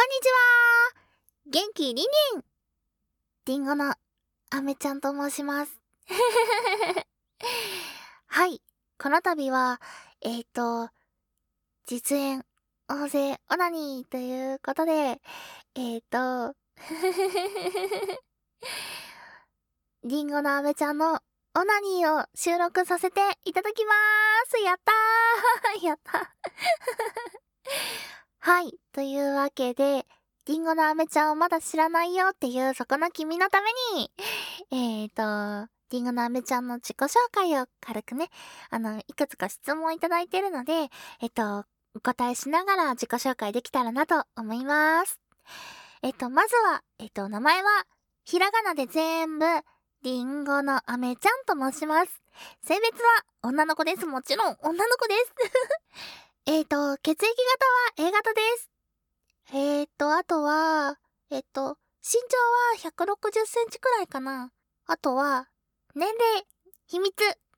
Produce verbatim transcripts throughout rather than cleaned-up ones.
んにちは。元気りんりん。りんごのあめちゃんと申します。はい。この度は、えっと、実演、音声オナニーということで、えっと、りんごのあめちゃんのオナニーを収録させていただきまーす。やったーやったはい。というわけで、りんごのあめちゃんをまだ知らないよっていうそこの君のために、えーと、りんごのあめちゃんの自己紹介を軽くね、あの、いくつか質問いただいているので、えっと、お答えしながら自己紹介できたらなと思います。えっと、まずは、えっと、名前は、ひらがなで全部、りんごのあめちゃんと申します。性別は女の子です。もちろん女の子です。えっと、血液型は A 型です。えーと、あとは、えっと、身長はひゃくろくじゅっセンチくらいかな。あとは、年齢、秘密。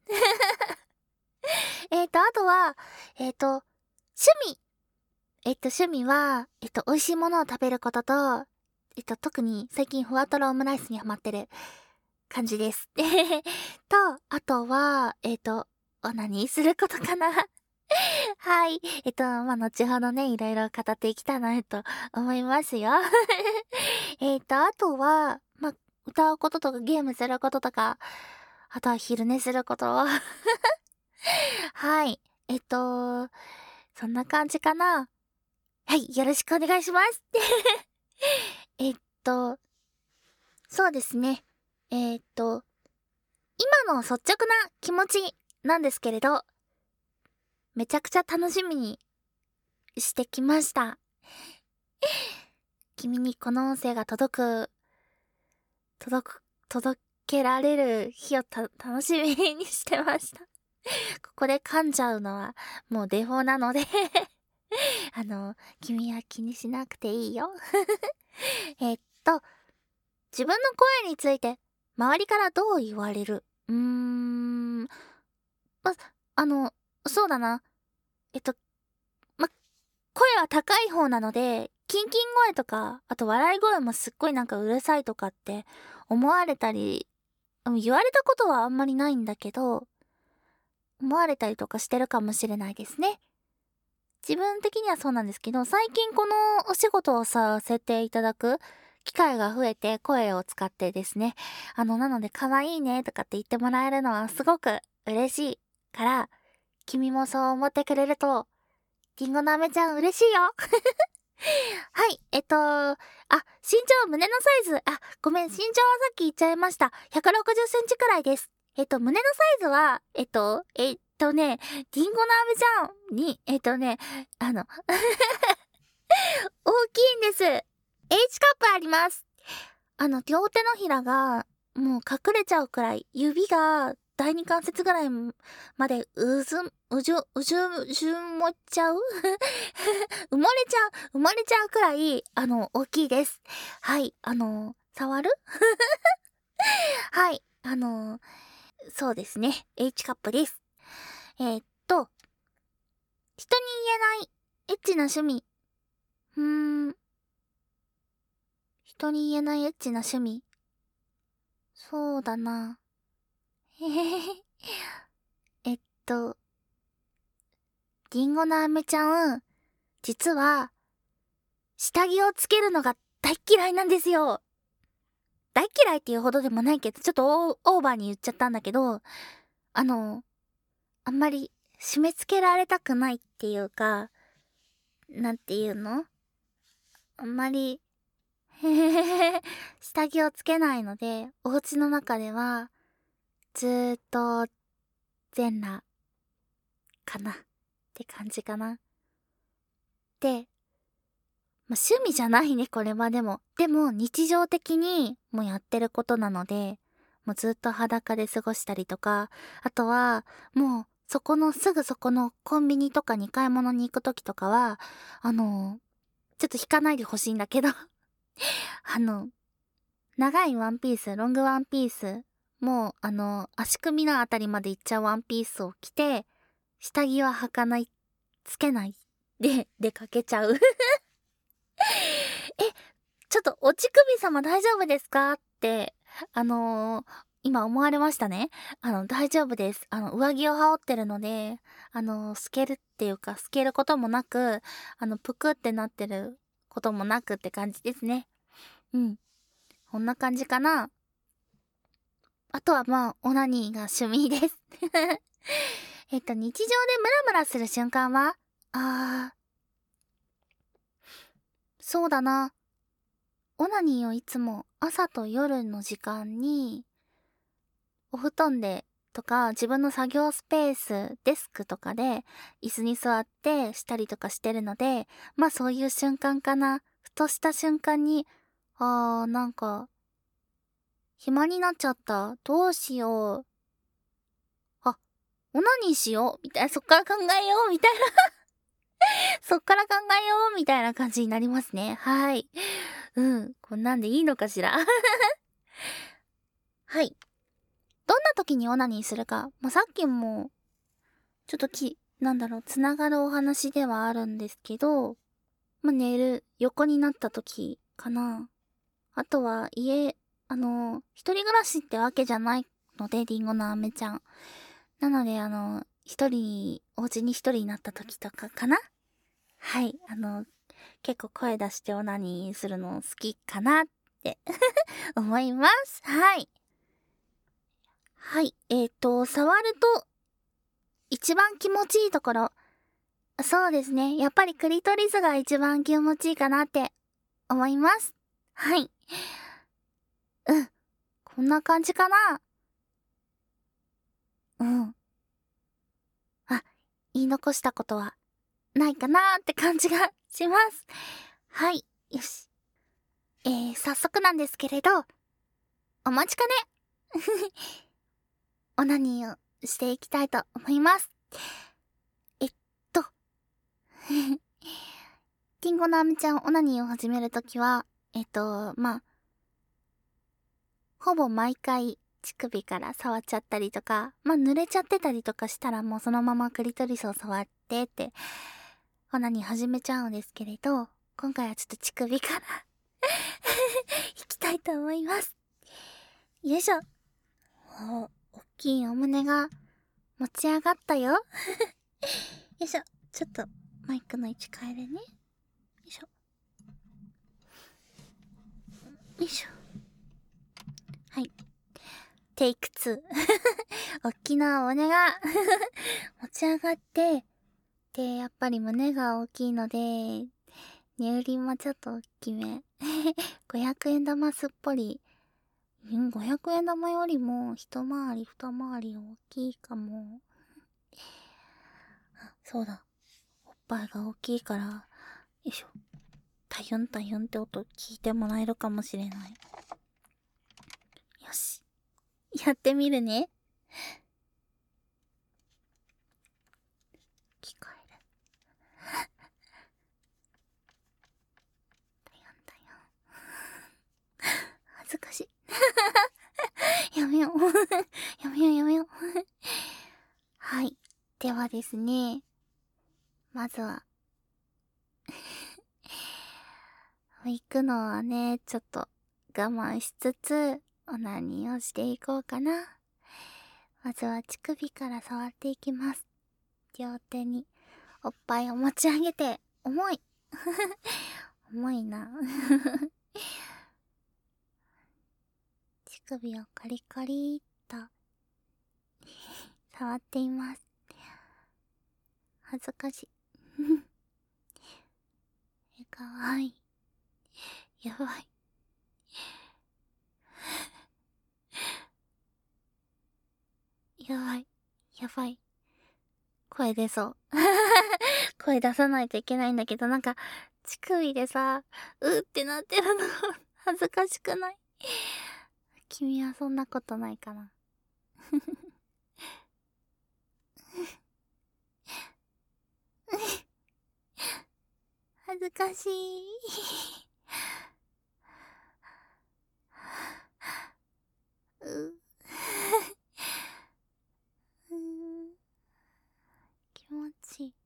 えっと、あとは、えっと、趣味。えっと、趣味は、えっと、美味しいものを食べることと、えっと、特に最近ふわとろオムライスにハマってる感じです。と、あとは、えっと、オナニーすることかな。はい。えっと、まあ、後ほどね、いろいろ語っていきたいなと思いますよ。えっと、あとは、まあ、歌うこととかゲームすることとか、あとは昼寝すること。はい。えっと、そんな感じかな。はい。よろしくお願いします。えっと、そうですね。えっと、今の率直な気持ちなんですけれど、めちゃくちゃ楽しみにしてきました。君にこの音声が届く、届く、届けられる日をた、楽しみにしてました。ここで噛んじゃうのはもうデフォなのであの、君は気にしなくていいよ。えっと、自分の声について周りからどう言われる？うーん、ま、あの、そうだな。えっと、ま、声は高い方なので、キンキン声とか、あと笑い声もすっごいなんかうるさいとかって思われたり、うん、言われたことはあんまりないんだけど、思われたりとかしてるかもしれないですね。自分的にはそうなんですけど、最近このお仕事をさせていただく機会が増えて声を使ってですね。あの、なので可愛いねとかって言ってもらえるのはすごく嬉しいから、君もそう思ってくれると、りんごのあめちゃん嬉しいよ。はい、えっと、あ、身長、胸のサイズ、あ、ごめん、身長はさっき言っちゃいました。ひゃくろくじゅっセンチくらいです。えっと、胸のサイズは、えっと、えっとね、りんごのあめちゃんに、えっとね、あの、大きいんです。H カップあります。あの、両手のひらが、もう隠れちゃうくらい、指が第二関節ぐらいまでうず、うじゅ、うじゅ、うじゅもっちゃう埋もれちゃう、埋もれちゃうくらい、あの、大きいです。はい、あの、触るはい、あの、そうですね。H カップです。えーっと、人に言えないエッチな趣味。うーん、人に言えないエッチな趣味。そうだな。へへへ。えっと、りんごのあめちゃん、実は、下着をつけるのが大っ嫌いなんですよ。大嫌いっていうほどでもないけど、ちょっとオオーバーに言っちゃったんだけど、あの、あんまり締め付けられたくないっていうか、なんていうの？あんまり、へへへへ、下着をつけないので、お家の中では、ずーっと、全裸、かなって感じかな。で、まあ、趣味じゃないね、これはでも。でも、日常的にもうやってることなので、もうずっと裸で過ごしたりとか、あとは、もう、そこの、すぐそこのコンビニとかに買い物に行くときとかは、あの、ちょっと引かないでほしいんだけどあの、長いワンピース、ロングワンピース、もう、あの、足首のあたりまで行っちゃうワンピースを着て、下着は履かない、つけない、で、出かけちゃうと、お乳首様大丈夫ですかって、あのー、今思われましたね。あの、大丈夫です。あの、上着を羽織ってるので、あの、透けるっていうか、透けることもなく、あの、ぷくってなってることもなくって感じですね。うん。こんな感じかな。あとはまあ、オナニーが趣味です。えっと、日常でムラムラする瞬間はあー、そうだな。オナニーをいつも朝と夜の時間に、お布団でとか自分の作業スペース、デスクとかで椅子に座ってしたりとかしてるので、まあそういう瞬間かな。ふとした瞬間に、あーなんか、暇になっちゃった。どうしよう。あ、オナニーしよう。みたいな、そっから考えよう。みたいな。そっから考えよう。みたいな感じになりますね。はい。うん。こんなんでいいのかしら。はい。どんな時にオナニーするか。まあ、さっきも、ちょっとき、なんだろう、つながるお話ではあるんですけど、まあ、寝る、横になった時かな。あとは、家、あの、一人暮らしってわけじゃないので、リンゴの飴ちゃん。なので、あの、一人、お家に一人になった時とかかな。はい、あの、結構声出してオナニーするの好きかなって思います。はい。はい、えーと、触ると一番気持ちいいところ。そうですね。やっぱりクリトリスが一番気持ちいいかなって思います。はい。うん。こんな感じかな。うん。あ、言い残したことはないかなーって感じがします。はい。よし。えー、早速なんですけれど、お待ちかね。オナニーをしていきたいと思います。えっと、リンゴのアメちゃんオナニーを始めるときは、えっと、まあ、ほぼ毎回乳首から触っちゃったりとか、まあ、濡れちゃってたりとかしたらもうそのままクリトリスを触ってって、オナニー始めちゃうんですけれど、今回はちょっと乳首から引きたいと思います。よいしょ。お、大きいお胸が持ち上がったよ。よいしょ。ちょっとマイクの位置変えるね。よいしょ。よいしょ。はい。テイクツー。大きなお胸が持ち上がって、で、やっぱり胸が大きいので、乳輪もちょっと大きめ。ごひゃくえん玉すっぽり。うん、ごひゃくえん玉よりも一回り二回り大きいかも。あ、そうだ。おっぱいが大きいから、よいしょ。タユンタユンって音聞いてもらえるかもしれない。よし。やってみるね。聞こえる。タユンタユン。恥ずかしい。やめよう。やめようやめよう。はい。ではですね。まずは行くのはね、ちょっと我慢しつつ、オナニーをしていこうかな。まずは乳首から触っていきます。両手におっぱいを持ち上げて、重い。重いな。乳首をカリカリっと触っています。恥ずかしい。え、かわいい。やばい。やばい。やばい。声出そう。声出さないといけないんだけど、なんか、乳首でさ、うーってなってるの恥ずかしくない？君はそんなことないかな？恥ずかしい。ううん、気持ちいい。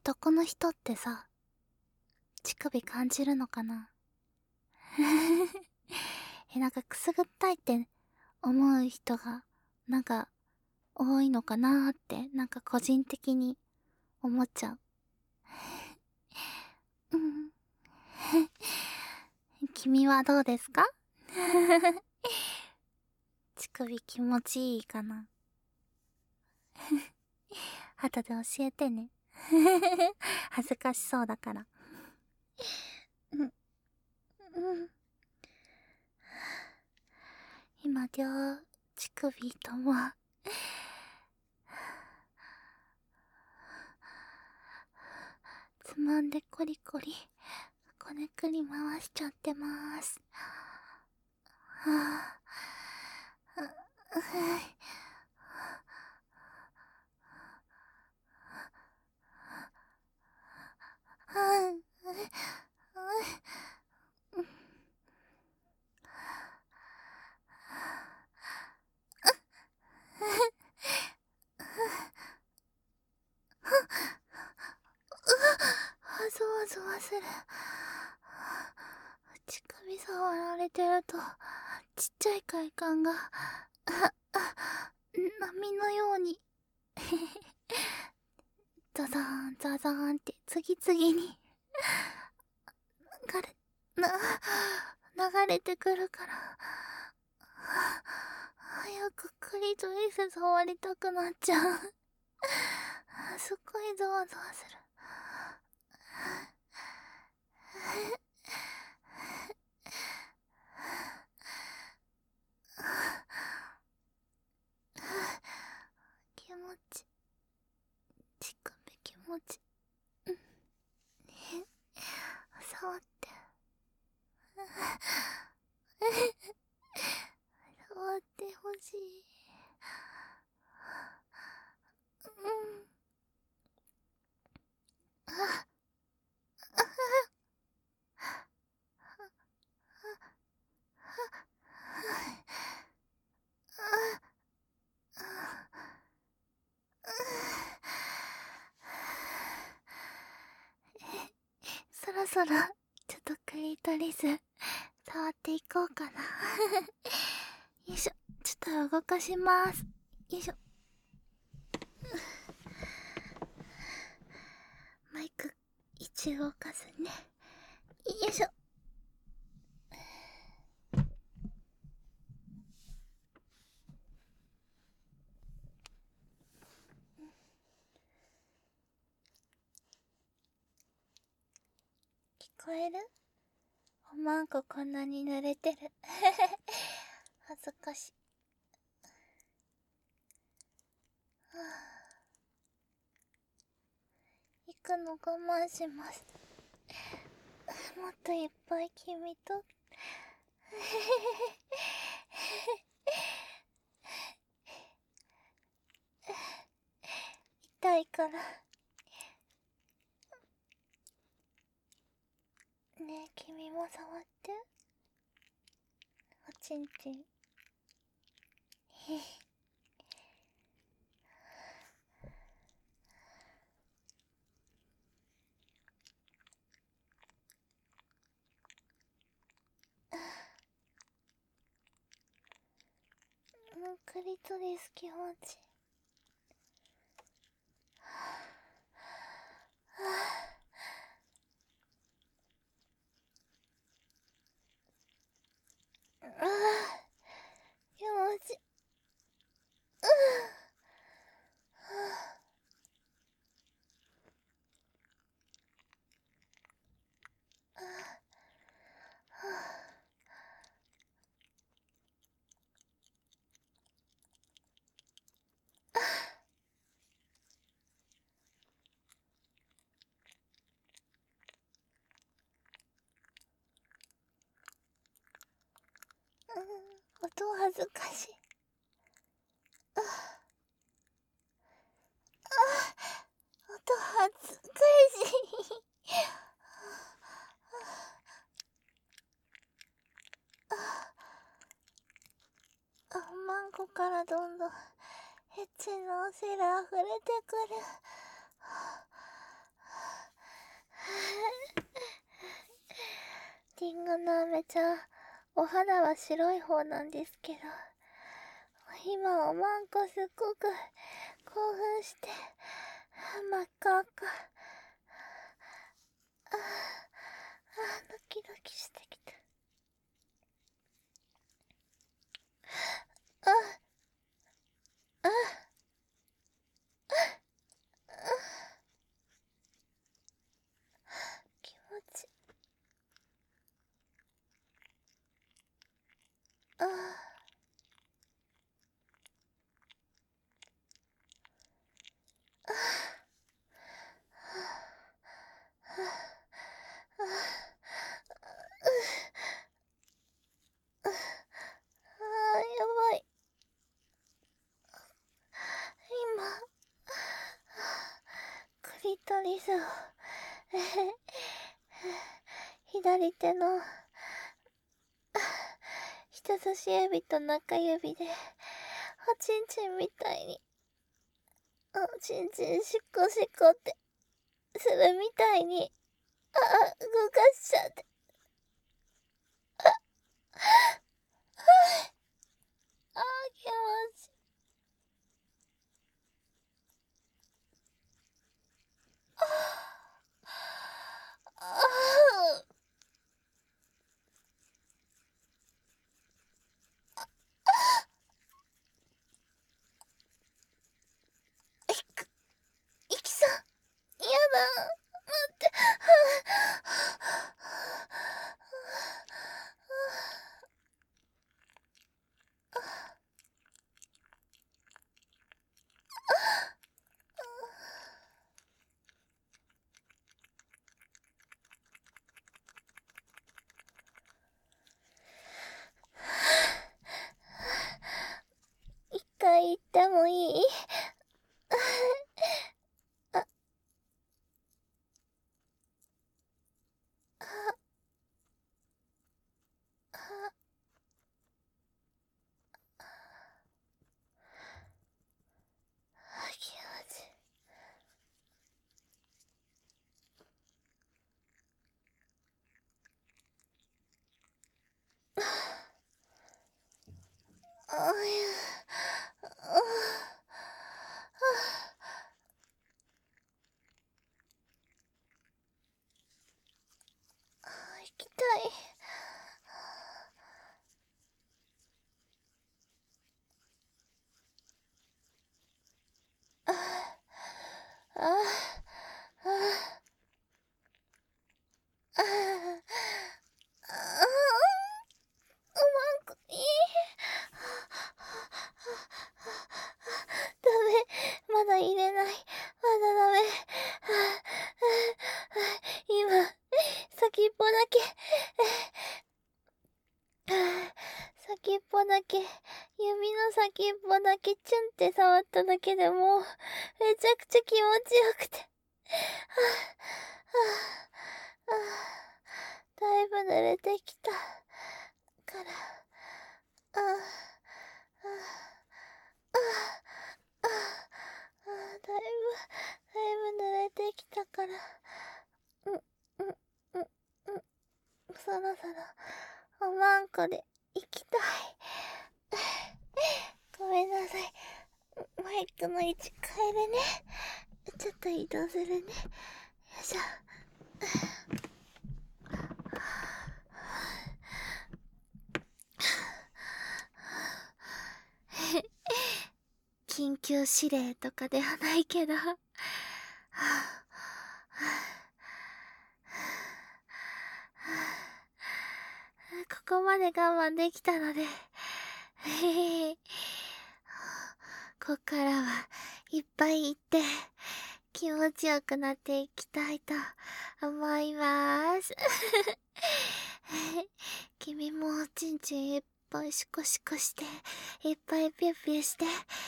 男の人ってさ、乳首感じるのかな？え、なんかくすぐったいって思う人が、なんか多いのかなーって、なんか個人的に思っちゃう。うん。君はどうですか？乳首気持ちいいかな？後で教えてね。恥ずかしそうだから。うん。うん。今、両乳首とも、つまんでコリコリ、こねくり回しちゃってまーす。はぁ、ゾワゾワする。乳首触られてると、ちっちゃい快感が、波のように、ザザーンザザーンって次々に、流れ、な、流れてくるから、早くクリトリス触りたくなっちゃう。すっごいゾワゾワする。気持ち、乳首気持ち、うん、触って、触ってほしい。うん。あ、そろそろちょっとクリトリス触っていこうかな。よいしょ、ちょっと動かします。よいしょ。マイク一動かすね。よいしょ。聞こえる？おまんここんなに濡れてる。恥ずかしい。はぁ、行くの我慢します。もっといっぱい君と。痛いから。ねえ、君も触って。おちんちん。うん、クリトリス気持ちいい。ああ、気持ちいい。うん、音恥ずかしい。ああ、音恥ずかしい。あ、マンコからどんどんエッチなお尻溢れてくる。 リンゴの飴ちゃん、お肌は白い方なんですけど、今おまんこすっごく興奮して、真っ赤赤。ああ、ドキドキしてきた。あ、あ、あ、気持ち。ああ。ああ、やばい。今、クリトリスを、左手の人差し指と中指で、おちんちんみたいに、おちんちんしっこしっこってするみたいに、ああ、動かしちゃって。あ、あ、気持ちいい。ああ、いく、いきさん、やだ、待って、はぁ、一回言ってもいい？あ、あ、あ、あ、気持ちいい。あ、あ、行きたい。あ、あ、あ、あ、あ、おまんこ、いい。ダメ、まだ入れない。まだダメ。今、先っぽだけ。先っぽだけ、指の先っぽだけチュンって触っただけでもう、めちゃくちゃ気持ちよくて。はあ、はあ、はあ、だいぶ濡れてきた。から、ああ、ああ、ああ、ああ、だいぶ、だいぶ濡れてきたから、うん、うん、うん、うん、そろそろ、おまんこで行きたい。ごめんなさい。マイクの位置変えるね。ちょっと移動するね。よいしょ。緊急指令とかではないけど。ここまで我慢できたので、こっからはいっぱい行って気持ちよくなっていきたいと思います。君もおちんちんいっぱいシコシコして、いっぱいピュッピュして、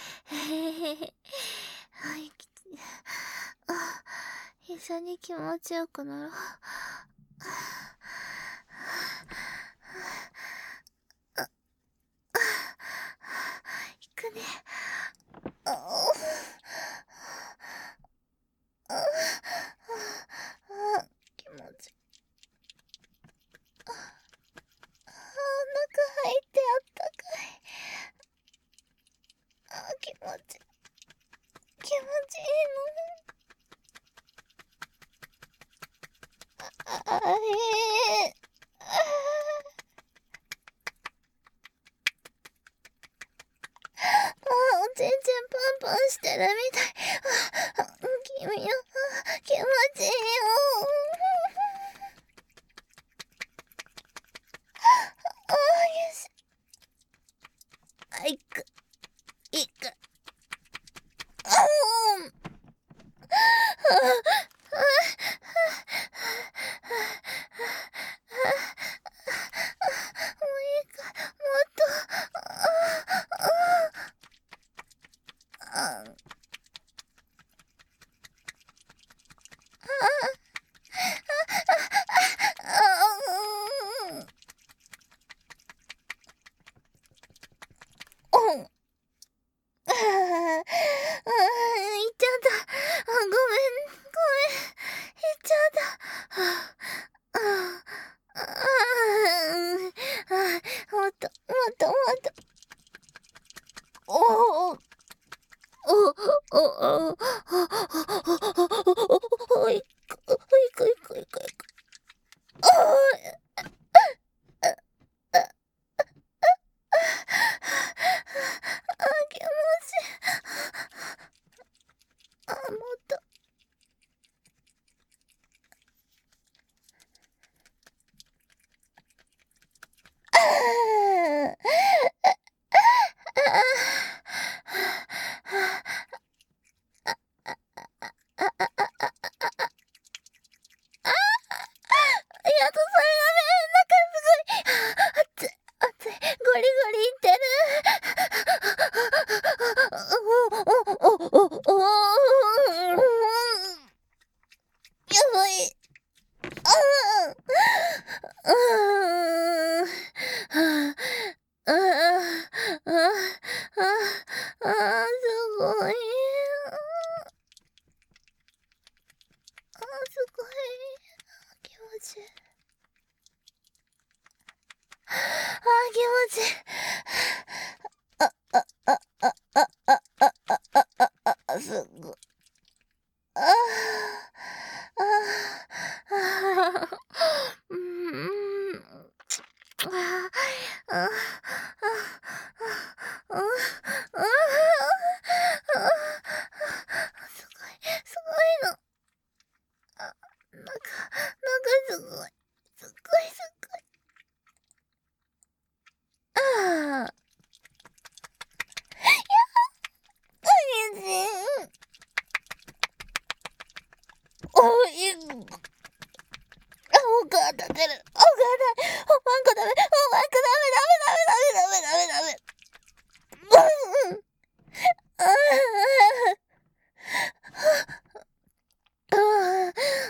はい、あ、一緒に気持ちよくなろう。いくね。ああ、気持ち。 ポンしてるみたい。あ、あ、君の、あ、気持ちいいよ。あ、よし。あ、いく。いく。あーん。あ、あ、もういいか、もっと、あ、あ、あ、うん。ああ、ああ、行っちゃった。あ、ごめん、ごめん。行っちゃった。はあ、ああ、ああ、あ、もっと、もっと、もっと。おお、おお、おお、おお、いく、いく、いく、いく、いく。おお、あ、気持ちいい。あ、もっと。ああ、やっとそれがね、なんかすごい、熱い、熱い、ゴリゴリいってる。おおおおおおお、やばい。ああ、ああ、ああ、ああ、あ、すごい。あ、すごい。気持ちいい。あ、気持ちいい。あ、あ、あ、あ、あ、あ、あ、あ、あ、あ、あ、あ、すごい。ああ、ああ、ああ、うーん。ああ、ああ、ああ、ああ、ああ、すごい、すごいの。あ、なんか、なんかすごい。すっごいすごい。ああ、おいしい。おいしい。あ、お母立てる。お母だ。おまんこダメ。おまんこダメダメダメダメダメダメダメ。うん。ああ。ああ、ああ、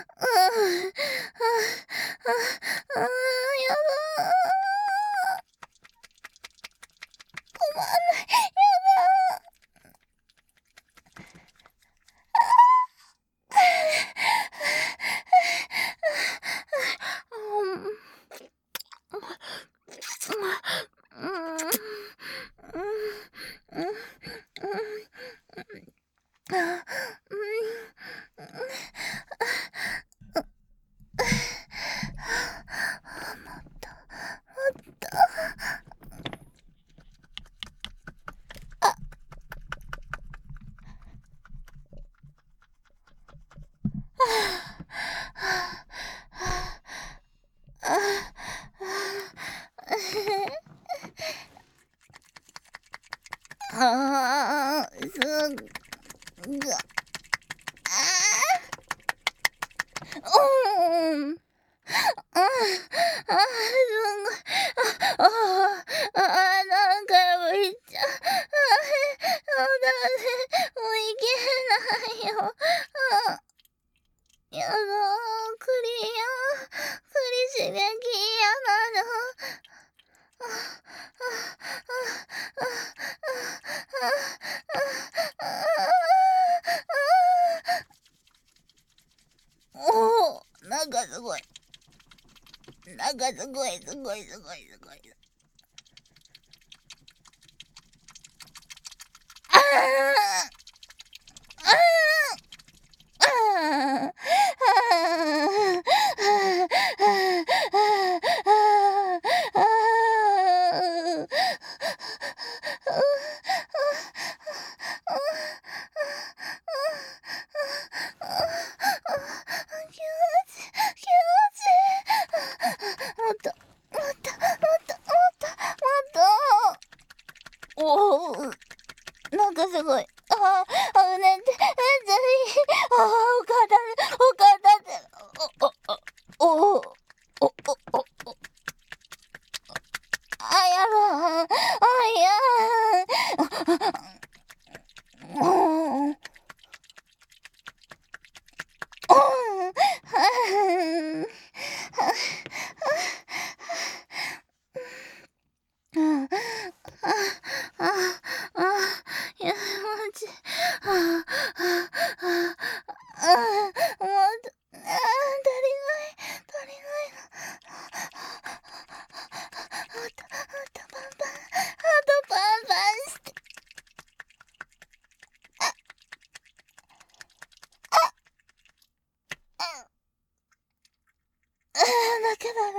ああ、やだ。止まんない。やだ。ああ、すっご、ああ、うん。ああ、ああ、すごい。ああ、ああ、何回も言っちゃう。ああ、もうダメ。もういけないよ。ああ、やだ、クリア。クリ刺激嫌なの。ああ、ああ、ああ、ああ、ああ、おお、なんかすごい。なんかすごい、すごい、すごい、すごい。ああ、ああ、ああ、 すごい。ああ、あ、ね、て、え、ぜひ、ああ、おかだ、おかだって、お、お、お、お、お、お、お、あ、やだ、あ、いや、うん、うん、うん、あ、あ、あ、いや、マジ、あ、あ、あ、あ、もう、あ、足りない、足りないの。あと、あとパンパン、あとパンパンして。ああ、なきゃダメ。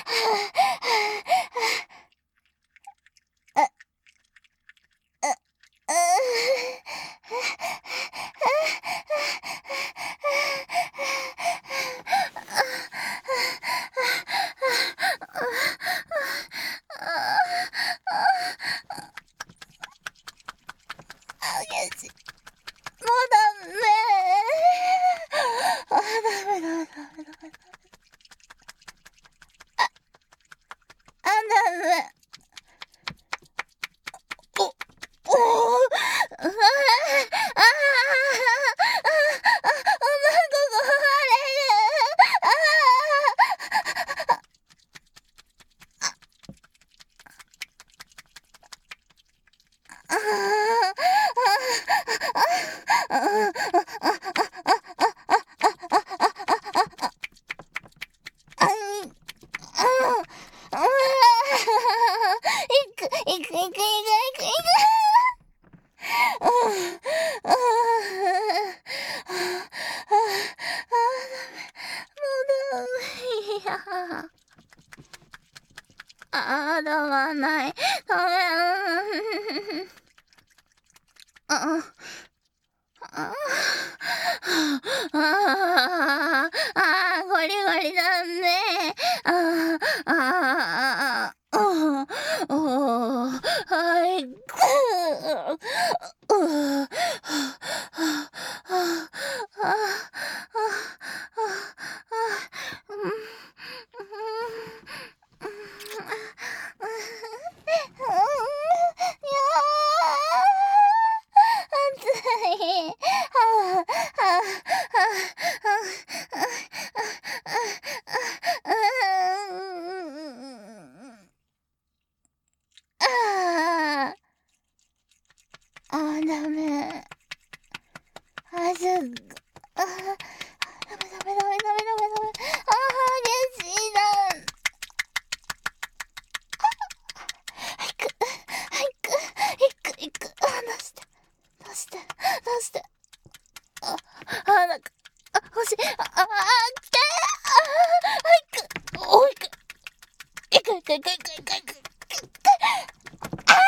あ、あ、あ、あ、あ、げし。もうダメ。あ、ダメダメダメダメダメ。あ、ダメ。お、おー、ああ、ああ、ああ、ああ、あ、おまんこ壊れる。ああ、ああ、ああ、あん、ああ、いく、いく、いく、いく、いく、いく。ああ、ああ、ああ、もうダメ。いや。ああ、だまない。ダメ。ああ、ああ、ああ、ゴリゴリだね。ああ、ああ、ああ、おー、はい、くー、うー、ああ、ああ、うん、うん、暑い。はあ、はあ、ああ、あ、ダメ。あ、すっご、あ、ダメダメダメダメダメダメ。あ、激しいな。はいく、はいく、いく、いく。あ、出して、出して、出して。あ、あ、なんか、あ、欲しい。あ、あ、あ、来て。あ、はいく、おいく。いくいくいくいくいくいく。ああ、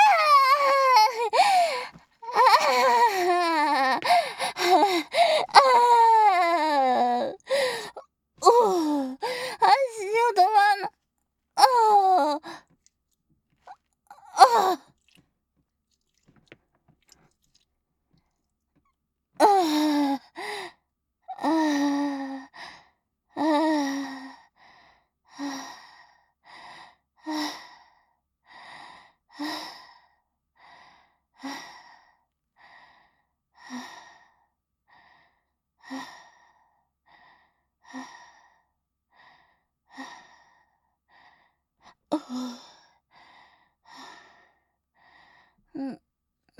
ああ、ああ、おお、足を止まんな。ああ、ああ、ああ、ああ、ああ、うん、うん、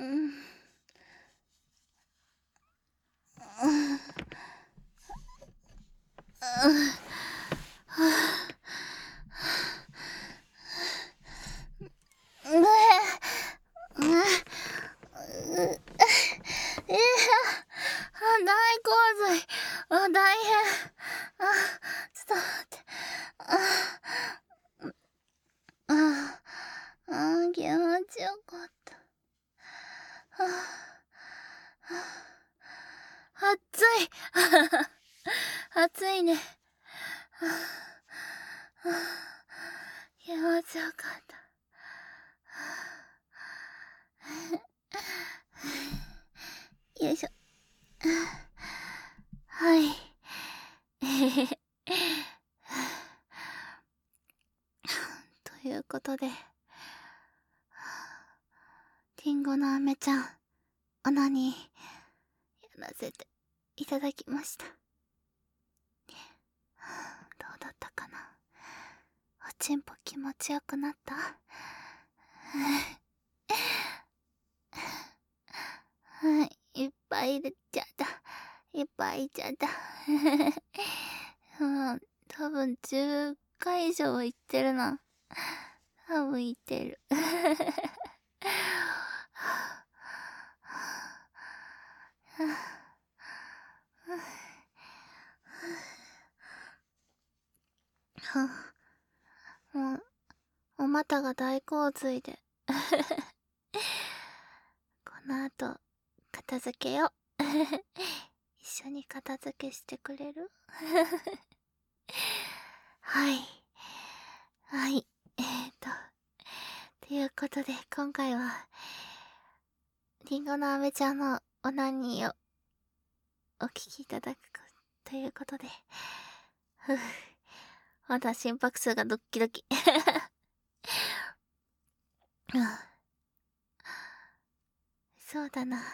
うん、うん、いや、あ、大洪水。あ、大変。あ、ちょっと待って。あ、あ、あ、気持ちよかった。 リンゴの飴ちゃん、オナニー、やらせていただきました。どうだったかな。おちんぽ気持ちよくなった？いっぱい入れちゃった。いっぱい入れちゃった。うん、多分じゅっかい以上は行ってるな。多分行ってる。もう、お股が大洪水で。この後、片付けよ。一緒に片付けしてくれる？はい。はい。えーと。ということで、今回は、リンゴの飴ちゃんのオナニーをお聞きいただくということで、ふぅ。まだ心拍数がドッキドキ。そうだな。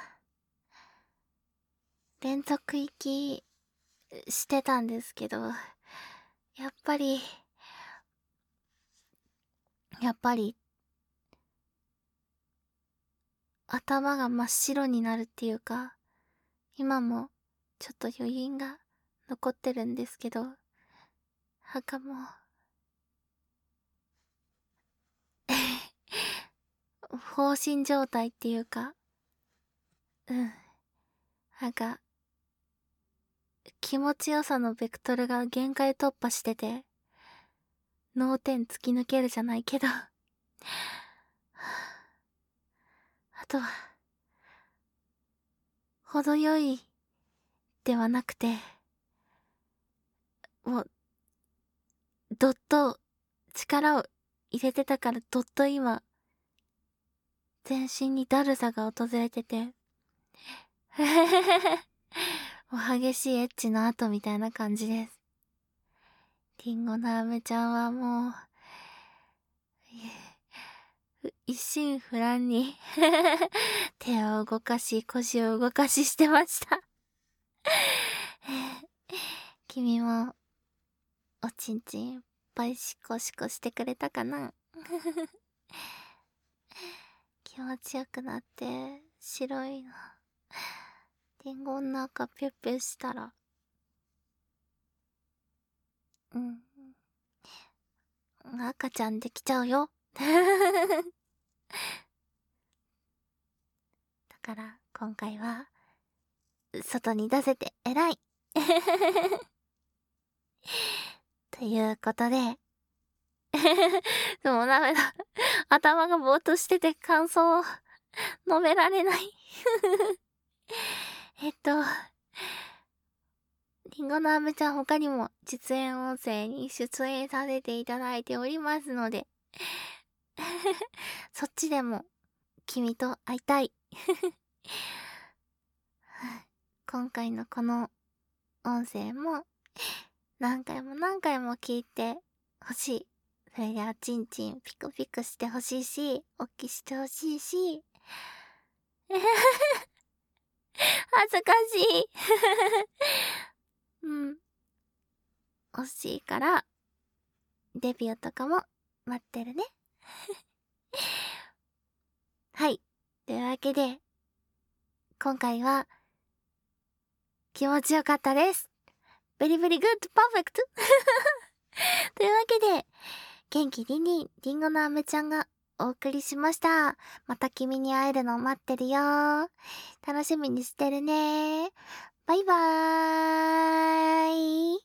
連続息してたんですけど、やっぱり、やっぱり、頭が真っ白になるっていうか、今もちょっと余韻が残ってるんですけど、なんかもう、放心状態っていうか、うん。なんか、気持ちよさのベクトルが限界突破してて、脳天突き抜けるじゃないけど、あとは、程よいではなくて、もう、どっと力を入れてたからどっと今、全身にだるさが訪れてて、もう激しいエッチの後みたいな感じです。リンゴの飴ちゃんはもう、一心不乱に手を動かし腰を動かししてました君もおちんちんいっぱいシコシコしてくれたかな気持ちよくなって白いのリンゴの中ピュッピュしたらうん赤ちゃんできちゃうよだから今回は外に出せて偉いということででもダメだ頭がぼーっとしてて感想を述べられないえっとリンゴの飴ちゃん他にも実演音声に出演させていただいておりますのでそっちでも君と会いたい今回のこの音声も何回も何回も聞いてほしい。それではチンチンピクピクしてほしいし、おっきしてほしいし。恥ずかしいうん。欲しいから、デビューとかも待ってるね。はい。というわけで、今回は、気持ちよかったです。very very good perfect というわけで、元気りんりん、りんごの飴ちゃんがお送りしました。また君に会えるの待ってるよ。楽しみにしてるね。バイバーイ。